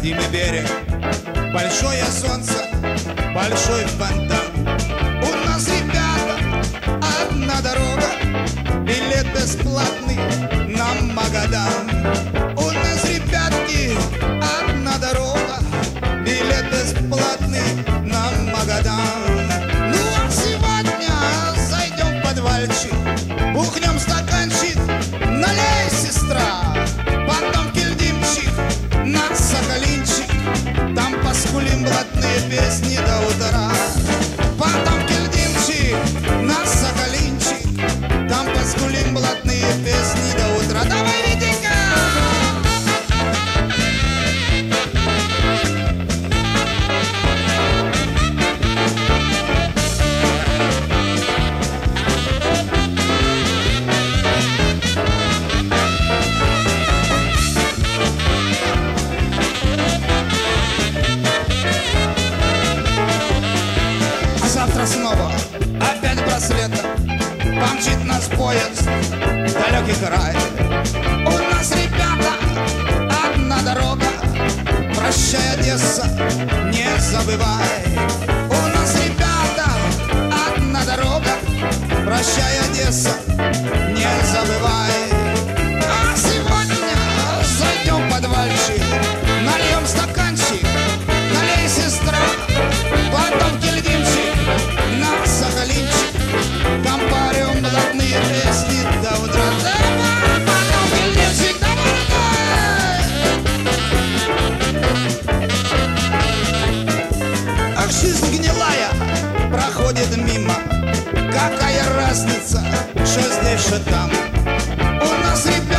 непроходимый берег, большое солнце, большой фонтан. У нас, ребята, одна дорога, билет бесплатный на Магадан. У нас, ребятки, одна дорога, билет бесплатный на Магадан. Ну а сегодня зайдем в подвальчик, бухнем стаканчик, налей, сестра. Потом кильдимчик на Сахалинчик, там поскулим блатные песни до утра. Потом кильдимчик на Сахалинчик, там поскулим блатные песни до утра. Давай, Витенька! Завтра снова опять браслета, помчит нас поезд в далекий край. У нас, ребята, одна дорога, прощай, Одесса, не забывай. У нас, ребята, одна дорога, прощай, Одесса, не забывай. А сегодня зайдем в подвальчик, нальем стаканчик, налей, сестра. Потом кильдимчик на Сахалинчик, там парем блатные песни до утра. Потом кильдимчик, давай. Ах, жизнь гнилая проходит мимо, какая разница, что здесь, что там. У нас, ребята,